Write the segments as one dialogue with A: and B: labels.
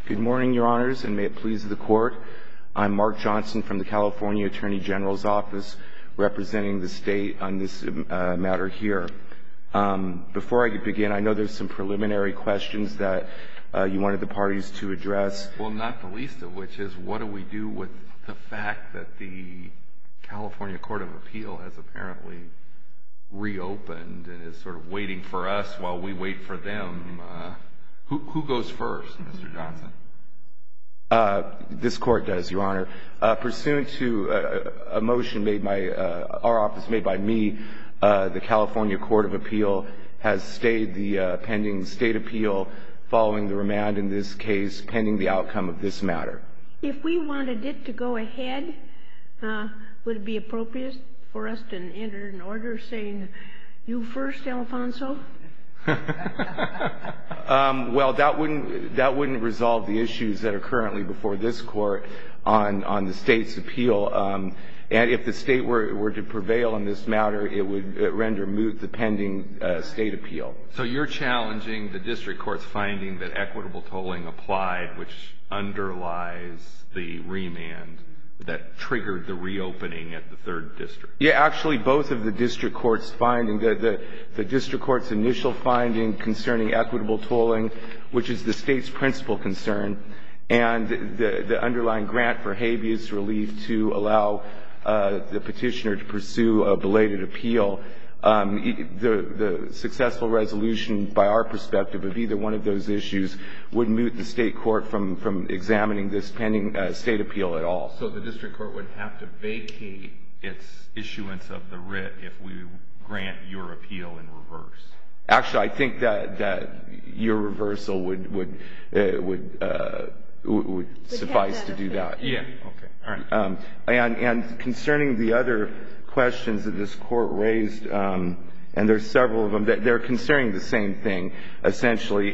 A: Good morning, Your Honors, and may it please the Court. I'm Mark Johnson from the California Attorney General's Office, representing the state on this matter here. Before I begin, I know there's some preliminary questions that you wanted the parties to address.
B: Well, not the least of which is, what do we do with the fact that the California Court of Appeal has apparently reopened and is sort of waiting for us while we wait for them? Who goes first, Mr. Johnson?
A: This Court does, Your Honor. Pursuant to a motion made by our office, made by me, the California Court of Appeal has stayed the pending state appeal following the remand in this case, pending the outcome of this matter.
C: If we wanted it to go ahead, would it be appropriate for us to enter an order saying, you first, Alfonso?
A: Well, that wouldn't resolve the issues that are currently before this Court on the state's appeal. And if the state were to prevail on this matter, it would render moot the pending state appeal.
B: So you're challenging the district court's finding that equitable tolling applied, which underlies the remand that triggered the reopening at the third district?
A: Yeah, actually, both of the district court's finding, the district court's initial finding concerning equitable tolling, which is the state's principal concern, and the underlying grant for habeas relief to allow the petitioner to pursue a belated appeal, the successful resolution, by our perspective, of either one of those issues would moot the state court from examining this pending state appeal at all.
B: So the district court would have to vacate its issuance of the writ if we grant your appeal in reverse?
A: Actually, I think that your reversal would suffice to do that.
B: Yeah. Okay. All right.
A: And concerning the other questions that this Court raised, and there's several of them, they're concerning the same thing, essentially.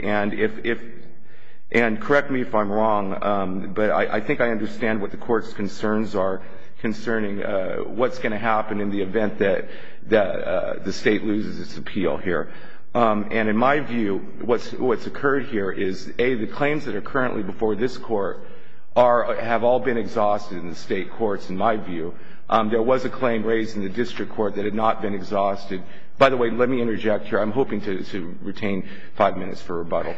A: And correct me if I'm wrong, but I think I understand what the Court's concerns are concerning what's going to happen in the event that the state loses its appeal here. And in my view, what's occurred here is, A, the claims that are currently before this Court have all been exhausted in the state courts, in my view. There was a claim raised in the district court that had not been exhausted. By the way, let me interject here. I'm hoping to retain 5 minutes for rebuttal.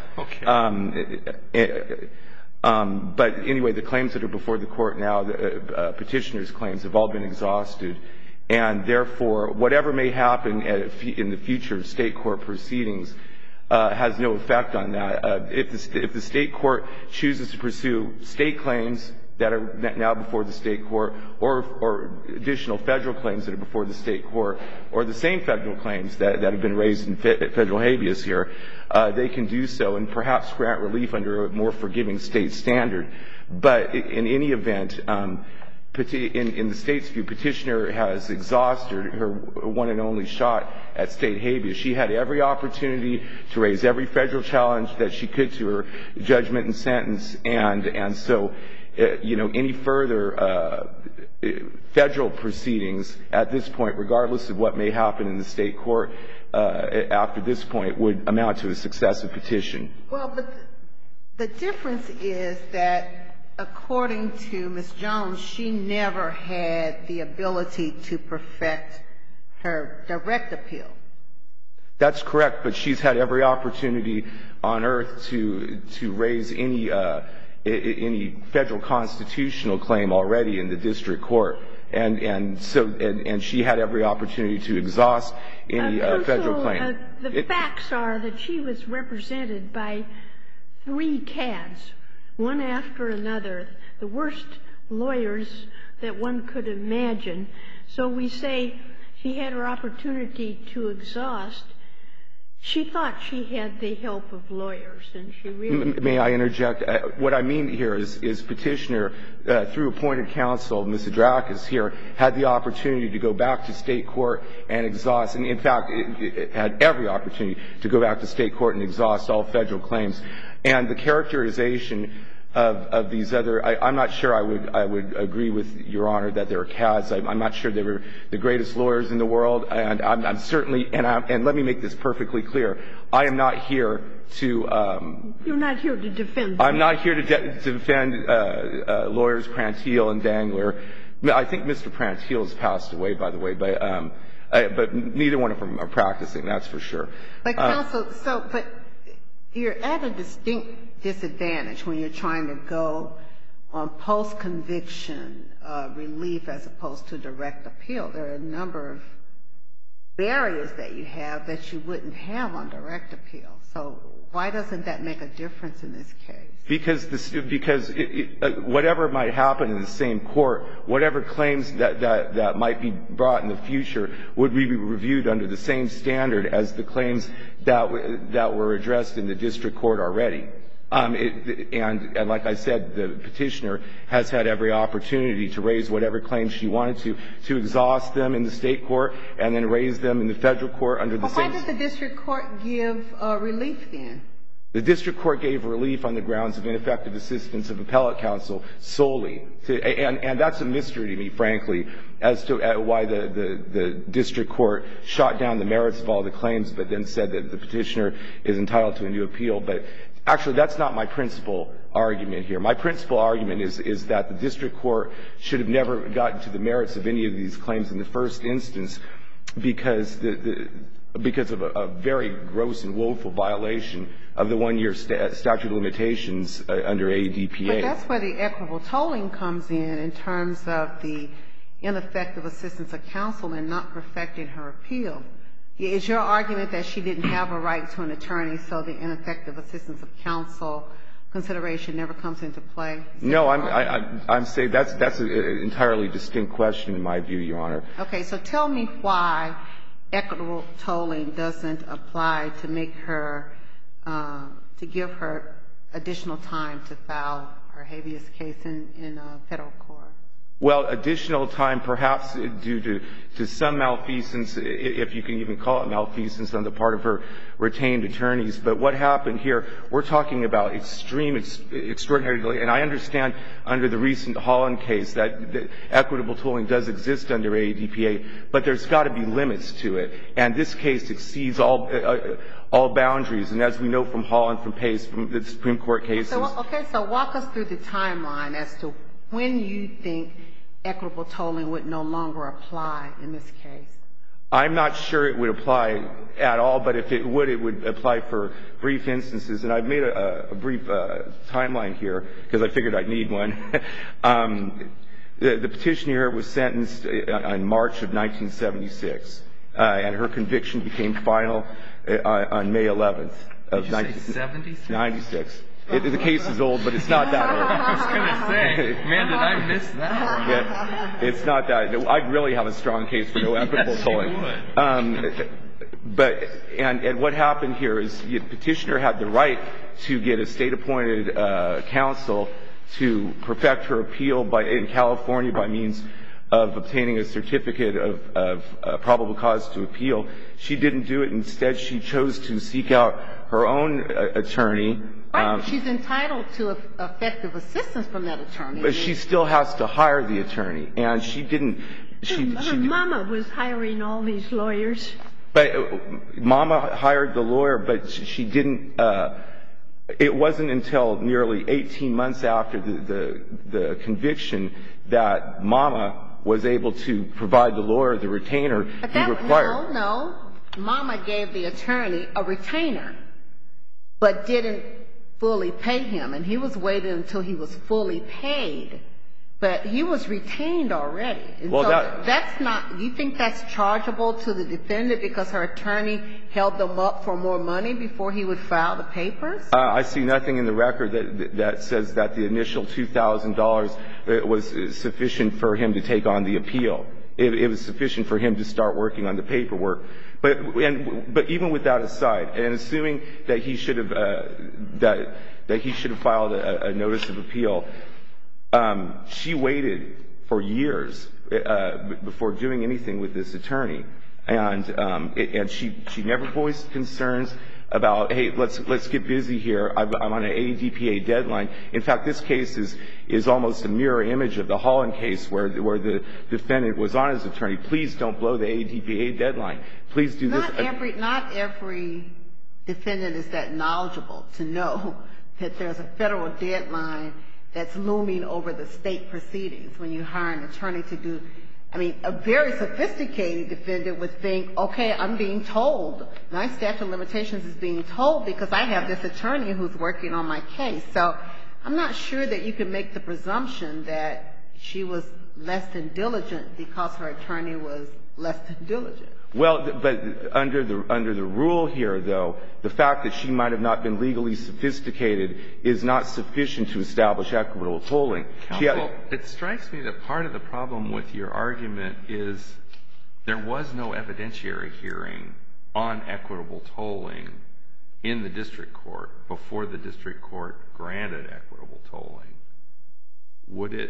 B: Okay.
A: But anyway, the claims that are before the Court now, the petitioner's claims, have all been exhausted. And therefore, whatever may happen in the future state court proceedings has no effect on that. If the state court chooses to pursue state claims that are now before the state court, or additional federal claims that are before the state court, or the same federal claims that have been raised in federal habeas here, they can do so and perhaps grant relief under a more forgiving state standard. But in any event, in the state's view, petitioner has exhausted her one and only shot at state habeas. She had every opportunity to raise every federal challenge that she could to her judgment and sentence, and so any further federal proceedings at this point, regardless of what may happen in the state court after this point, would amount to a successive petition.
D: Well, but the difference is that, according to Ms. Jones, she never had the ability to perfect her direct appeal.
A: That's correct, but she's had every opportunity on earth to raise any federal constitutional claim already in the district court, and she had every opportunity to exhaust any federal claim.
C: The facts are that she was represented by 3 CADs, one after another, the worst lawyers that one could imagine. So we say she had her opportunity to exhaust. She thought she had the help of lawyers, and she really...
A: May I interject? What I mean here is petitioner, through appointed counsel, Ms. Adrakis here, had the opportunity to go back to state court and exhaust, and in fact, it had every opportunity to go back to state court and exhaust all federal claims. And the characterization of these other, I'm not sure I would agree with Your Honor that they're CADs. I'm not sure they were the greatest lawyers in the world, and I'm certainly, and let me make this perfectly clear, I am not here to
C: You're not here to defend them.
A: I'm not here to defend lawyers Prantile and Dangler. I think Mr. Prantile has passed away, by the way, but neither one of them are practicing, that's for sure.
D: But counsel, but you're at a distinct disadvantage when you're trying to go on post-conviction relief as opposed to direct appeal. There are a number of barriers that you have that you wouldn't have on direct appeal. So why doesn't that make a difference in this case? Because
A: whatever might happen in the same court, whatever claims that might be brought in the future would be reviewed under the same standard as the claims that were addressed in the district court already. And like I said, the petitioner has had every opportunity to raise whatever claims she wanted to exhaust them in the state court and then raise them in the federal court under the same.
D: Why did the district court give relief then?
A: The district court gave relief on the grounds of ineffective assistance of appellate counsel solely. And that's a mystery to me, frankly, as to why the district court shot down the merits of all the claims but then said that the petitioner is entitled to a new appeal. But actually, that's not my principal argument here. My principal argument is that the district court should have never gotten to the merits of any of these claims in the first instance because of a very gross and woeful violation of the one-year statute of limitations under ADPA.
D: But that's where the equitable tolling comes in terms of the ineffective assistance of counsel in not perfecting her appeal. Is your argument that she didn't have a right to an attorney, so the ineffective assistance of counsel consideration never comes into play?
A: No, I'm saying that's an entirely distinct question in my view, Your Honor.
D: Okay. So tell me why equitable tolling doesn't apply to make her to give her additional time to file her habeas case in federal court.
A: Well, additional time perhaps due to some malfeasance, if you can even call it malfeasance on the part of her retained attorneys. But what happened here, we're talking about extraordinary delay. And I understand under the recent Holland case that equitable tolling does exist under ADPA, but there's got to be limits to it. And this case exceeds all boundaries. And as we know from Holland, from Pace, from the Supreme Court cases.
D: So walk us through the timeline as to when you think equitable tolling would no longer apply in this case.
A: I'm not sure it would apply at all, but if it would apply for brief instances. And I've made a brief timeline here because I figured I'd need one. The petitioner was sentenced in March of 1976, and her conviction became final on May 11th of 1996. The case is old, but it's not that old.
B: I was going to say, man, did I miss that one?
A: Yeah, it's not that. I'd really have a strong case for no equitable tolling.
B: Yes, you would.
A: And what happened here is the petitioner had the right to get a state-appointed counsel to perfect her appeal in California by means of obtaining a certificate of probable cause to appeal. She didn't do it. Instead, she chose to seek out her own attorney.
D: Right. She's entitled to effective assistance from that attorney.
A: But she still has to hire the attorney. And she didn't.
C: Her mama was hiring all these lawyers.
A: But mama hired the lawyer, but she didn't. It wasn't until nearly 18 months after the conviction that mama was able to provide the lawyer the retainer he required.
D: No. Mama gave the attorney a retainer, but didn't fully pay him. And he was waiting until he was fully paid. But he was retained already. And
A: well,
D: so that's not – you think that's chargeable to the defendant because her attorney held them up for more money before he would file the papers?
A: I see nothing in the record that says that the initial $2,000 was sufficient for him to take on the appeal. It was sufficient for him to start working on the paperwork. But even with that aside, and assuming that he should have that he should have filed a notice of appeal, she waited for years before doing anything with this attorney, and she never voiced concerns about, hey, let's get busy here. I'm on an ADPA deadline. In fact, this case is almost a mirror image of the Holland case where the defendant was on his attorney. Please don't blow the ADPA deadline. Please do this.
D: Not every defendant is that knowledgeable to know that there's a federal deadline that's looming over the state proceedings when you hire an attorney to do. I mean, a very sophisticated defendant would think, okay, I'm being told. My statute of limitations is being told because I have this attorney who's working on my case. So I'm not sure that you can make the presumption that she was less than diligent because her attorney was less than diligent.
A: Well, but under the rule here, though, the fact that she might have not been legally sophisticated is not sufficient to establish equitable tolling.
B: Counsel, it strikes me that part of the problem with your argument is there was no evidentiary hearing on equitable tolling in the district court before the district court granted equitable tolling. Would it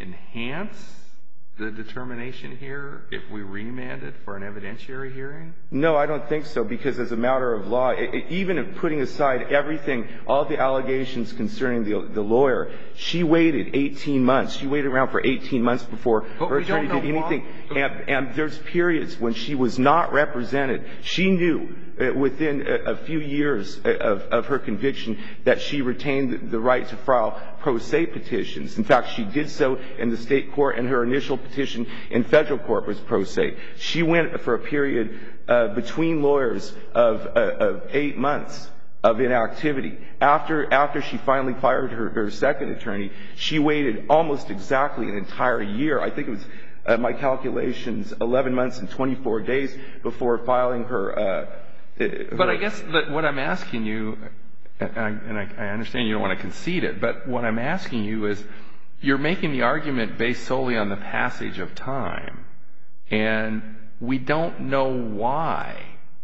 B: enhance the determination here if we remanded for an evidentiary hearing?
A: No, I don't think so, because as a matter of law, even if putting aside everything, all the allegations concerning the lawyer, she waited 18 months. She waited around for 18 months before her attorney did anything. And there's periods when she was not represented. She knew within a few years of her conviction that she retained the right to file pro se petitions. In fact, she did so in the state court, and her initial petition in federal court was pro se. She went for a period between lawyers of 8 months of inactivity. After she finally fired her second attorney, she waited almost exactly an entire year. I think it was, my calculations, 11 months and 24 days before filing her.
B: But I guess that what I'm asking you, and I understand you don't want to concede it, but what I'm asking you is, you're making the argument based solely on the passage of time, and we don't know why,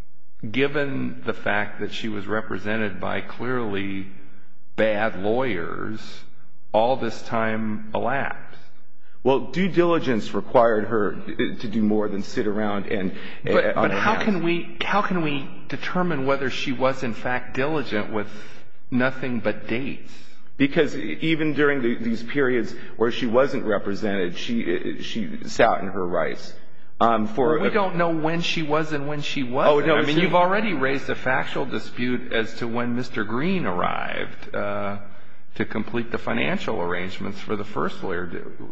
B: given the fact that she was represented by clearly bad lawyers, all this time elapsed.
A: Well, due diligence required her to do more than sit around and.
B: But how can we determine whether she was in fact diligent with nothing but dates?
A: Because even during these periods where she wasn't represented, she sat in her rights.
B: We don't know when she was and when she wasn't.
A: Oh, no,
B: I mean, you've already raised a factual dispute as to when Mr. Green arrived to complete the financial arrangements for the first lawyer.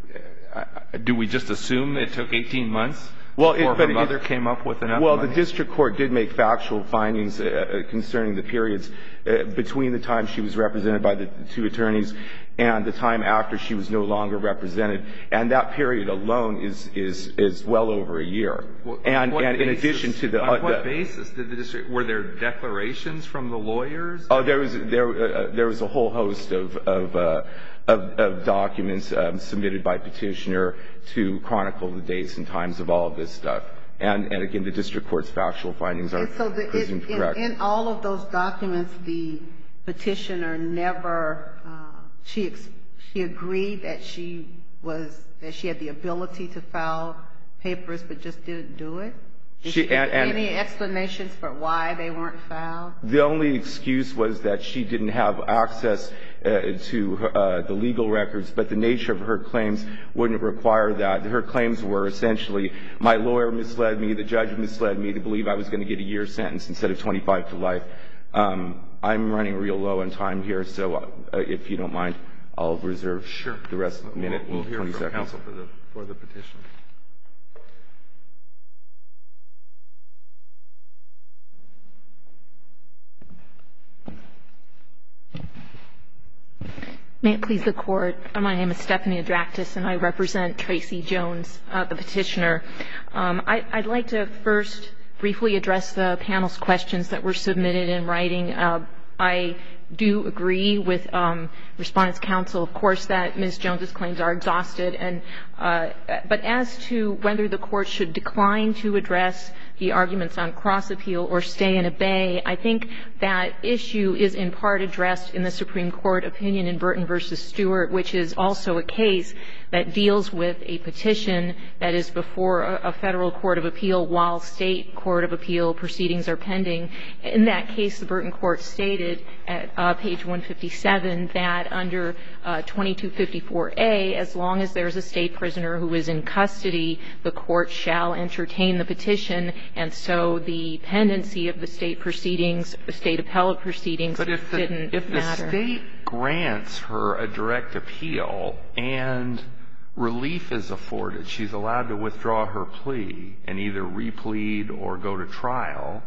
B: Do we just assume it took 18 months before her mother came up with enough money?
A: Well, the district court did make factual findings concerning the periods between the time she was represented by the two attorneys and the time after she was no longer represented. And that period alone is well over a year. And in addition to the
B: on what basis did the district? Were there declarations from the lawyers?
A: Oh, there was a whole host of documents submitted by petitioner to chronicle the dates and times of all of this stuff. And again, the district court's factual findings are presumed correct.
D: In all of those documents, the petitioner never she agreed that she had the ability to file papers, but just didn't do it. Did she give any explanations for why they weren't filed?
A: The only excuse was that she didn't have access to the legal records, but the nature of her claims wouldn't require that. Her claims were essentially, my lawyer misled me, the judge misled me to believe I was going to get a year sentence instead of 25 to life. I'm running real low on time here, so if you don't mind, I'll reserve the rest of the minute and 20 seconds.
B: We'll hear from counsel for the petition.
E: May it please the Court. My name is Stephanie Adraktis, and I represent Tracy Jones, the petitioner. I'd like to first briefly address the panel's questions that were submitted in writing. I do agree with Respondent's counsel, of course, that Ms. Jones's claims are exhausted. But as to whether the Court should decline to address the arguments on cross-appeal or stay and obey, I think that issue is in part addressed in the Supreme Court opinion in Burton v. Stewart, which is also a case that deals with a petition that is before a Federal court of appeal while State court of appeal proceedings are pending. In that case, the Burton court stated at page 157 that under 2254A, as long as there's a State prisoner who is in custody, the court shall entertain the petition, and so the pendency of the State proceedings, the State appellate proceedings didn't matter.
B: If the State grants her a direct appeal and relief is afforded, she's allowed to withdraw her plea and either replead or go to trial,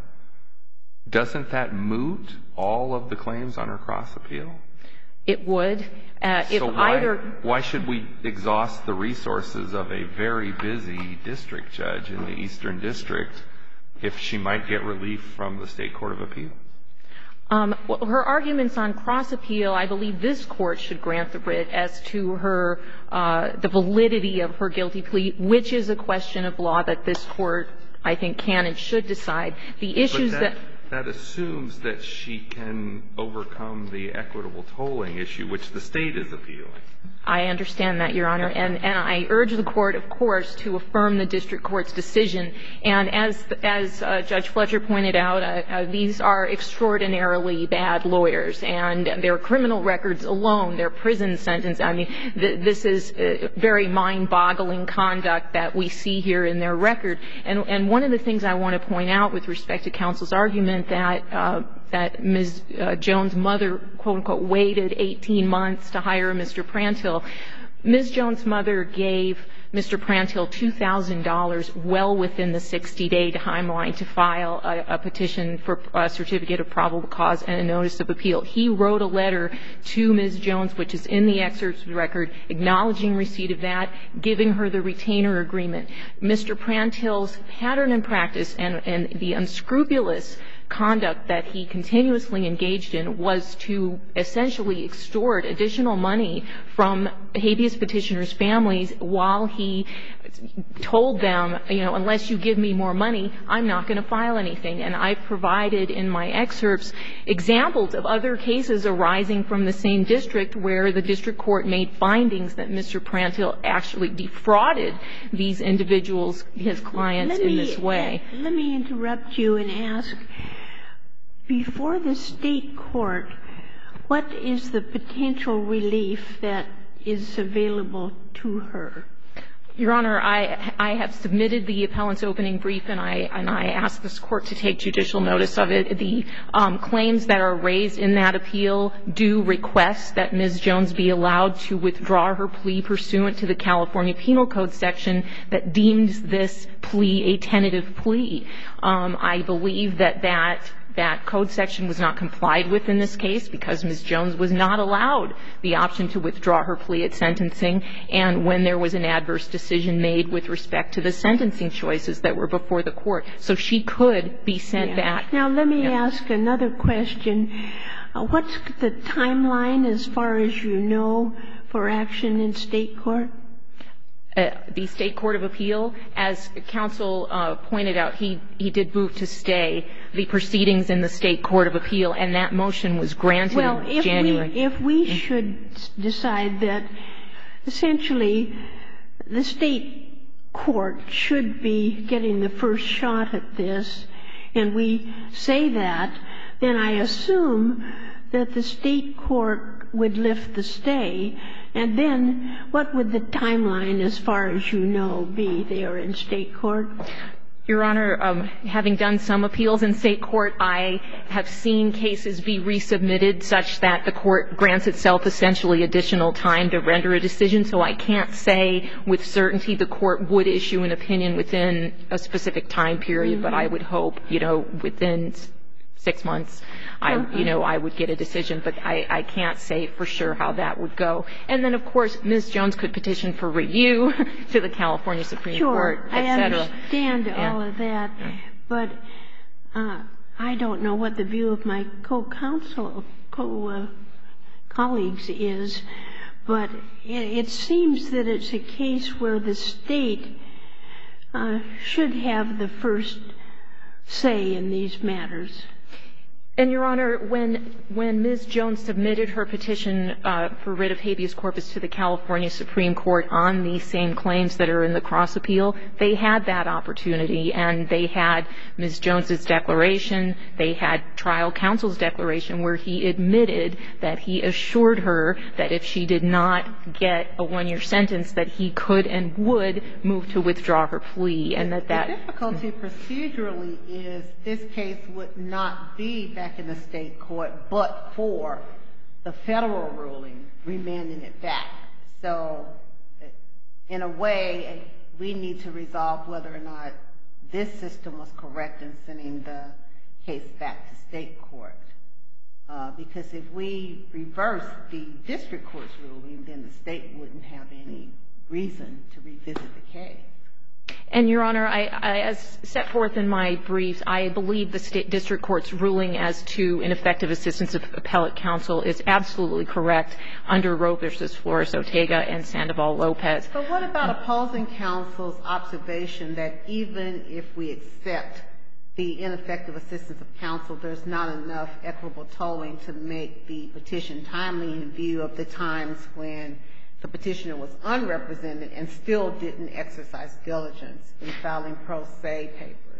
B: doesn't that moot all of the claims on her cross-appeal?
E: It would.
B: So why should we exhaust the resources of a very busy district judge in the Eastern District if she might get relief from the State court of appeal?
E: Well, her arguments on cross-appeal, I believe this Court should grant the writ as to her, the validity of her guilty plea, which is a question of law that this Court, I think, can and should decide. The issues
B: that assumes that she can overcome the equitable tolling issue, which the State is appealing.
E: I understand that, Your Honor, and I urge the Court, of course, to affirm the district court's decision. And as Judge Fletcher pointed out, these are extraordinarily bad lawyers, and their criminal records alone, their prison sentence, I mean, this is very mind-boggling conduct that we see here in their record. And one of the things I want to point out with respect to counsel's argument that Ms. Jones' mother, quote-unquote, waited 18 months to hire Mr. Prantill. Ms. Jones' mother gave Mr. Prantill $2,000 well within the 60-day timeline to file a petition for a certificate of probable cause and a notice of appeal. He wrote a letter to Ms. Jones, which is in the excerpt of the record, acknowledging receipt of that, giving her the retainer agreement. Mr. Prantill's pattern and practice and the unscrupulous conduct that he continuously engaged in was to essentially extort additional money from habeas petitioners' families while he told them, you know, unless you give me more money, I'm not going to file anything. And I provided in my excerpts examples of other cases arising from the same district where the district court made findings that Mr. Prantill actually defrauded these individuals, his clients, in this way.
C: Let me interrupt you and ask, before the State court, what is the potential relief that is available to her?
E: Your Honor, I have submitted the appellant's opening brief, and I asked this Court to take judicial notice of it. The claims that are raised in that appeal do request that Ms. Jones be allowed to withdraw her plea pursuant to the California Penal Code section that deems this plea a tentative plea. I believe that code section was not complied with in this case because Ms. Jones was not allowed the option to withdraw her plea at sentencing, and when there was an adverse decision made with respect to the sentencing choices that were before the Court. So she could be sent back.
C: Now, let me ask another question. What's the timeline, as far as you know, for action in State court?
E: The State Court of Appeal, as counsel pointed out, he did move to stay the proceedings in the State Court of Appeal, and that motion was granted in January.
C: Well, if we should decide that essentially the State court should be getting the first shot at this, and we say that, then I assume that the State court would lift the stay. And then what would the timeline, as far as you know, be there in State court?
E: Your Honor, having done some appeals in State court, I have seen cases be resubmitted such that the Court grants itself essentially additional time to render a decision. So I can't say with certainty the Court would issue an opinion within a specific time period, but I would hope, you know, within 6 months, I would get a decision. But I can't say for sure how that would go. And then, of course, Ms. Jones could petition for review to the California Supreme Court, et cetera.
C: I understand all of that, but I don't know what the view of my colleagues is. But it seems that it's a case where the State should have the first say in these matters?
E: And, Your Honor, when Ms. Jones submitted her petition for writ of habeas corpus to the California Supreme Court on these same claims that are in the cross appeal, they had that opportunity, and they had Ms. Jones's declaration, they had trial counsel's declaration where he admitted that he assured her that if she did not get a one-year sentence, that he could and would move to withdraw her plea, and that
D: The difficulty procedurally is this case would not be back in the state court but for the federal ruling remanding it back. So in a way, we need to resolve whether or not this system was correct in sending the case back to state court. Because if we reverse the district court's ruling, then the state wouldn't have any reason to revisit the case.
E: And, Your Honor, as set forth in my briefs, I believe the state district court's ruling as to ineffective assistance of appellate counsel is absolutely correct under Roe v. Flores-Ortega and Sandoval-Lopez.
D: But what about opposing counsel's observation that even if we accept the ineffective assistance of counsel, there's not enough equitable tolling to make the petition timely in view of the times when the petitioner was unrepresented and still didn't exercise diligence in filing pro se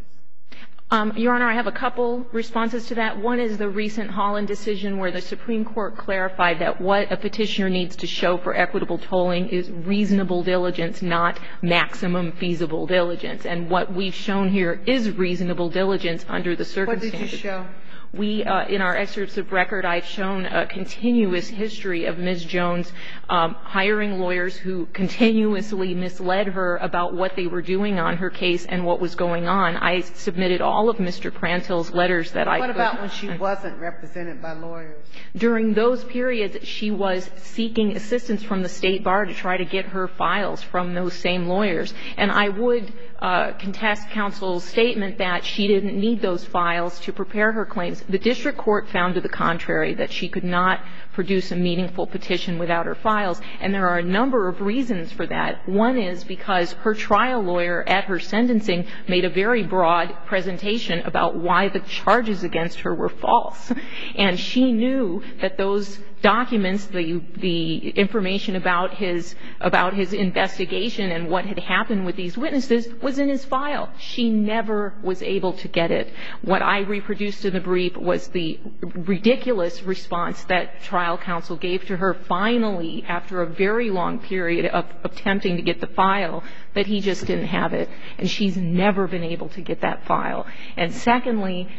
D: papers?
E: Your Honor, I have a couple responses to that. One is the recent Holland decision where the Supreme Court clarified that what a petitioner needs to show for equitable tolling is reasonable diligence, not maximum feasible diligence. And what we've shown here is reasonable diligence under the circumstances.
D: What did you show?
E: We, in our excerpts of record, I've shown a continuous history of Ms. Jones hiring lawyers who continuously misled her about what they were doing on her case and what was going on. I submitted all of Mr. Prantill's letters that I could.
D: What about when she wasn't represented by lawyers?
E: During those periods, she was seeking assistance from the State Bar to try to get her files from those same lawyers. And I would contest counsel's statement that she didn't need those files to prepare her claims. The district court found to the contrary, that she could not produce a meaningful petition without her files, and there are a number of reasons for that. One is because her trial lawyer at her sentencing made a very broad presentation about why the charges against her were false. And she knew that those documents, the information about his investigation and what had happened with these witnesses was in his file. She never was able to get it. What I reproduced in the brief was the ridiculous response that trial counsel gave to her finally after a very long period of attempting to get the file, that he just didn't have it. And she's never been able to get that file. And secondly,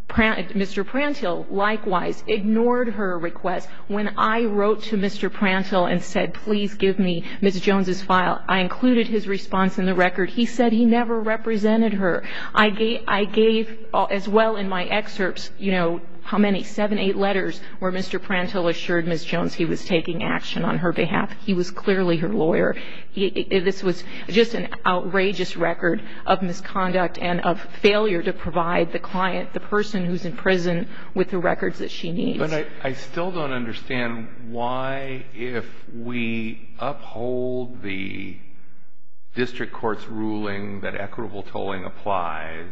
E: Mr. Prantill likewise ignored her request. When I wrote to Mr. Prantill and said, please give me Ms. Jones's file, I included his response in the record. He said he never represented her. I gave as well in my excerpts, you know, how many, 7, 8 letters where Mr. Prantill assured Ms. Jones he was taking action on her behalf. He was clearly her lawyer. This was just an outrageous record of misconduct and of failure to provide the client, the person who's in prison, with the records that she needs.
B: But I still don't understand why, if we uphold the district court's ruling that equitable tolling applies,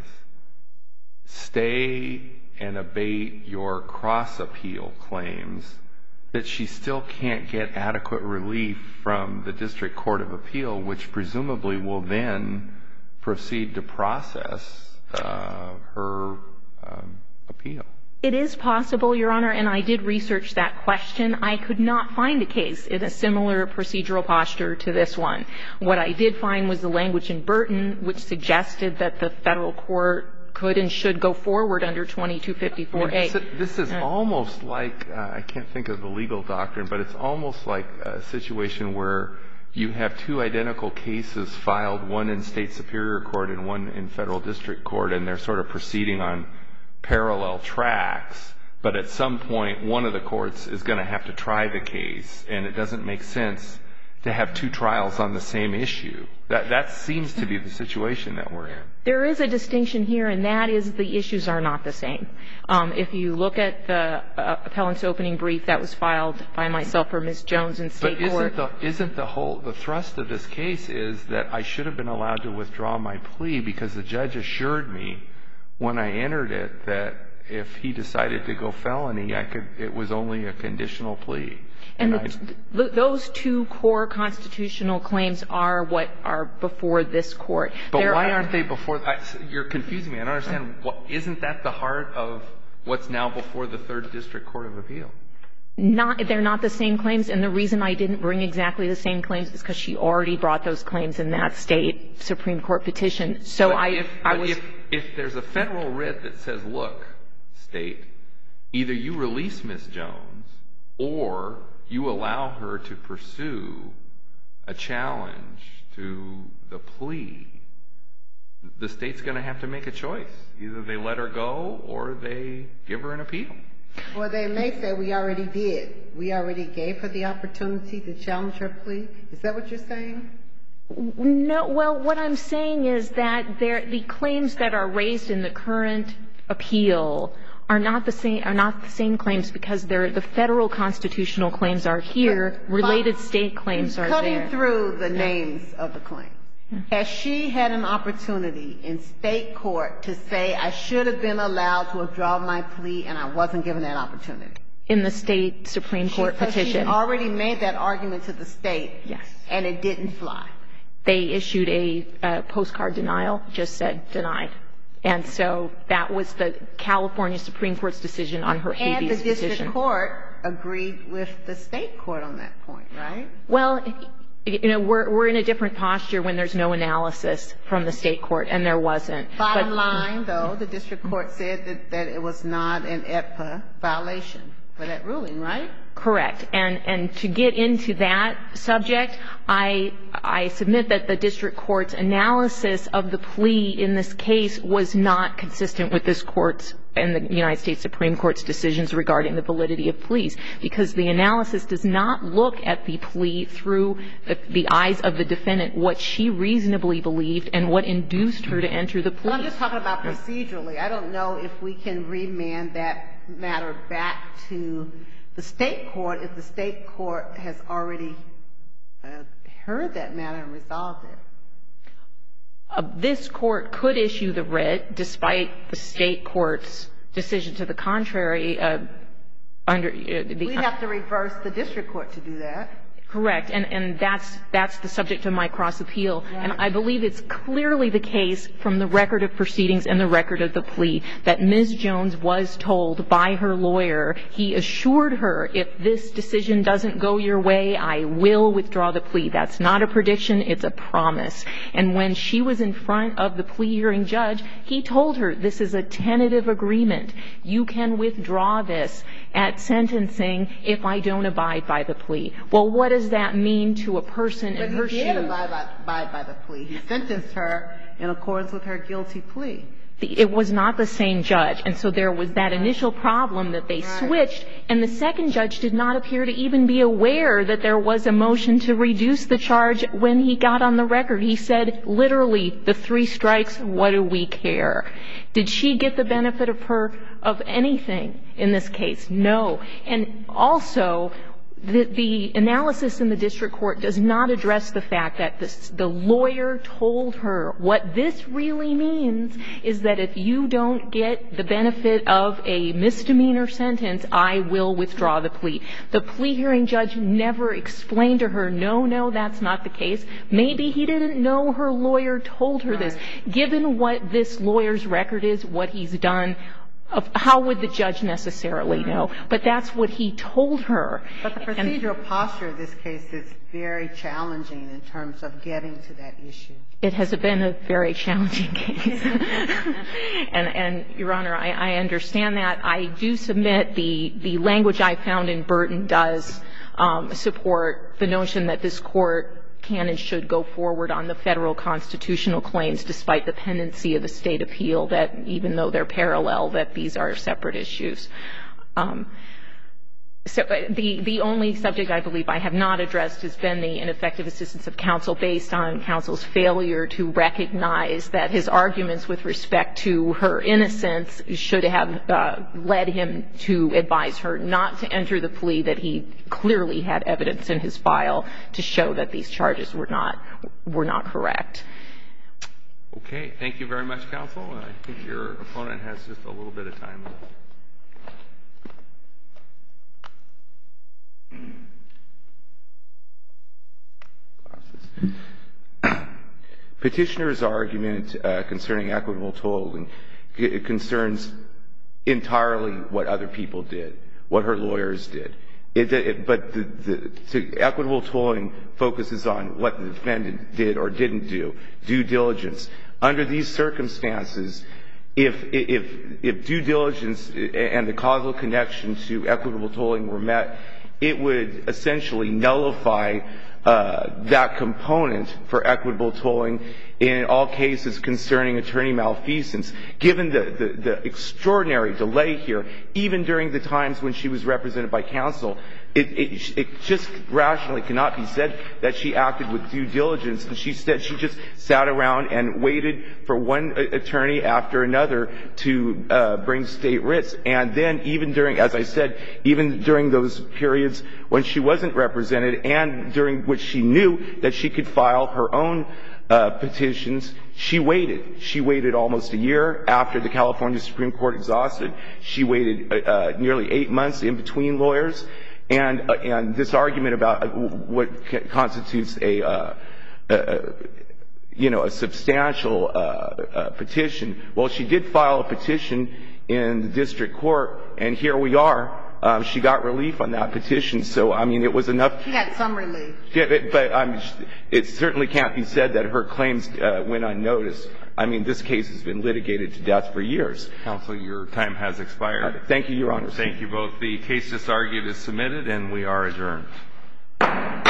B: stay and abate your cross-appeal claims, that she still can't get adequate relief from the district court of appeal, which presumably will then proceed to process her appeal.
E: It is possible, Your Honor, and I did research that question. I could not find a case in a similar procedural posture to this one. What I did find was the language in Burton, which suggested that the federal court could and should go forward under 2254A.
B: This is almost like, I can't think of the legal doctrine, but it's almost like a situation where you have 2 identical cases filed, one in state superior court and one in federal district court, and they're sort of proceeding on parallel tracks, but at some point one of the courts is going to have to try the case, and it doesn't make sense to have 2 trials on the same issue. That seems to be the situation that we're in.
E: There is a distinction here, and that is the issues are not the same. If you look at the appellant's opening brief that was filed by myself or Ms. Jones in state court.
B: But isn't the thrust of this case is that I should have been allowed to withdraw my plea because the judge assured me when I entered it that if he decided to go felony, it was only a conditional plea.
E: And those two core constitutional claims are what are before this Court.
B: But why aren't they before? You're confusing me. I don't understand. Isn't that the heart of what's now before the Third District Court of Appeal?
E: They're not the same claims, and the reason I didn't bring exactly the same claims is because she already brought those claims in that State Supreme Court petition. So
B: if there's a Federal writ that says, look, State, either you release Ms. Jones or you allow her to pursue a challenge to the plea, the State's going to have to make a choice. Either they let her go or they give her an appeal.
D: Well, they may say we already did. We already gave her the opportunity to challenge her plea. Is that what you're saying?
E: No. Well, what I'm saying is that the claims that are raised in the current appeal are not the same claims because the Federal constitutional claims are here. Related State claims are there.
D: Cutting through the names of the claims. Has she had an opportunity in State court to say I should have been allowed to withdraw my plea and I wasn't given that opportunity?
E: In the State Supreme Court petition.
D: She's already made that argument to the State.
E: Yes.
D: And it didn't fly.
E: They issued a postcard denial, just said denied. And so that was the California Supreme Court's decision on her habeas petition.
D: And the district court agreed with the State court on that point, right?
E: Well, you know, we're in a different posture when there's no analysis from the State court, and there wasn't.
D: Bottom line, though, the district court said that it was not an AEDPA violation for that ruling, right?
E: Correct. And to get into that subject, I submit that the district court's analysis of the plea in this case was not consistent with this Court's and the United States Supreme Court's decisions regarding the validity of pleas, because the analysis does not look at the plea through the eyes of the defendant, what she reasonably believed and what induced her to enter the plea.
D: Well, I'm just talking about procedurally. I don't know if we can remand that matter back to the State court if the State court has already heard that matter and resolved it.
E: This Court could issue the writ despite the State court's decision to the contrary.
D: We'd have to reverse the district court to do that.
E: Correct. And that's the subject of my cross-appeal. Right. And I believe it's clearly the case from the record of proceedings and the record of the plea that Ms. Jones was told by her lawyer, he assured her, if this decision doesn't go your way, I will withdraw the plea. That's not a prediction. It's a promise. And when she was in front of the plea hearing judge, he told her, this is a tentative agreement. You can withdraw this at sentencing if I don't abide by the plea. Well, what does that mean to a person in her shoes?
D: But he did abide by the plea. He sentenced her in accordance with her guilty plea.
E: It was not the same judge. And so there was that initial problem that they switched, and the second judge did not appear to even be aware that there was a motion to reduce the charge when he got on the record. He said, literally, the 3 strikes, what do we care? Did she get the benefit of anything in this case? No. And also, the analysis in the district court does not address the fact that the lawyer told her what this really means is that if you don't get the benefit of a misdemeanor sentence, I will withdraw the plea. The plea hearing judge never explained to her, no, that's not the case. Maybe he didn't know her lawyer told her this. Given what this lawyer's record is, what he's done, how would the judge necessarily know? But that's what he told her.
D: But the procedural posture of this case is very challenging in terms of getting to that issue.
E: It has been a very challenging case. And, Your Honor, I understand that. I do submit the language I found in Burton does support the notion that this Court can and should go forward on the Federal constitutional claims despite the pendency of the State appeal, that even though they're parallel, that these are separate issues. So the only subject I believe I have not addressed has been the ineffective assistance of counsel based on counsel's failure to recognize that his arguments with respect to her innocence should have led him to advise her not to enter the plea, that he clearly had evidence in his file to show that these charges were not correct.
B: Okay. Thank you very much, counsel. I think your opponent has just a little bit of time left.
A: Petitioner's argument concerning equitable tolling concerns entirely what other people did, what her lawyers did. But the equitable tolling focuses on what the defendant did or didn't do, due diligence. Under these circumstances, if due diligence and the causal connection to equitable tolling were met, it would essentially nullify that component for equitable tolling in all cases concerning attorney malfeasance. Given the extraordinary delay here, even during the times when she was represented by counsel, it just rationally cannot be said that she acted with due diligence. And she said she just sat around and waited for one attorney after another to bring state writs. And then even during, as I said, even during those periods when she wasn't represented and during which she knew that she could file her own petitions, she waited. She waited almost a year after the California Supreme Court exhausted. She waited nearly 8 months in between lawyers. And this argument about what constitutes a substantial petition, well, she did file a petition in the district court, and here we are. She got relief on that petition. So, I mean, it was enough.
D: She got some relief.
A: Yeah, but it certainly can't be said that her claims went unnoticed. I mean, this case has been litigated to death for years.
B: Counsel, your time has expired.
A: Thank you, Your Honor.
B: Thank you both. The case just argued is submitted, and we are adjourned.